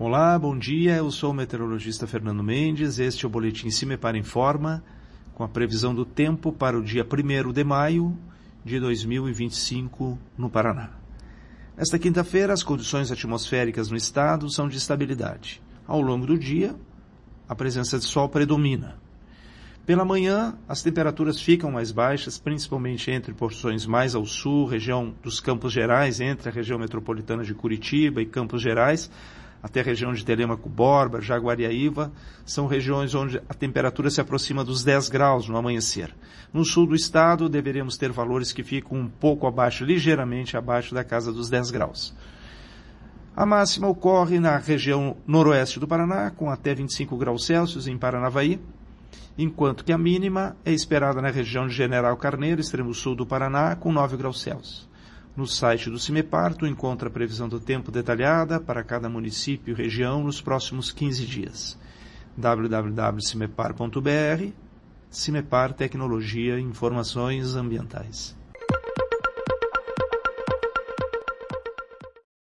Olá, bom dia, eu sou o meteorologista Fernando Mendes, este é o Boletim CIMEPAR Informa, com a previsão do tempo para o dia 1º de maio de 2025 no Paraná. Nesta quinta-feira, as condições atmosféricas no estado são de estabilidade. Ao longo do dia, a presença de sol predomina. Pela manhã, as temperaturas ficam mais baixas, principalmente entre porções mais ao sul, região dos Campos Gerais, entre a região metropolitana de Curitiba e Campos Gerais, até a região de Telêmaco Borba, Jaguariaíva, são regiões onde a temperatura se aproxima dos 10 graus no amanhecer. No sul do estado, deveremos ter valores que ficam um pouco abaixo, ligeiramente abaixo da casa dos 10 graus. A máxima ocorre na região noroeste do Paraná, com até 25 graus Celsius em Paranavaí, enquanto que a mínima é esperada na região de General Carneiro, extremo sul do Paraná, com 9 graus Celsius. No site do CIMEPAR, tu encontra a previsão do tempo detalhada para cada município e região nos próximos 15 dias. www.cimepar.br, CIMEPAR Tecnologia e Informações Ambientais.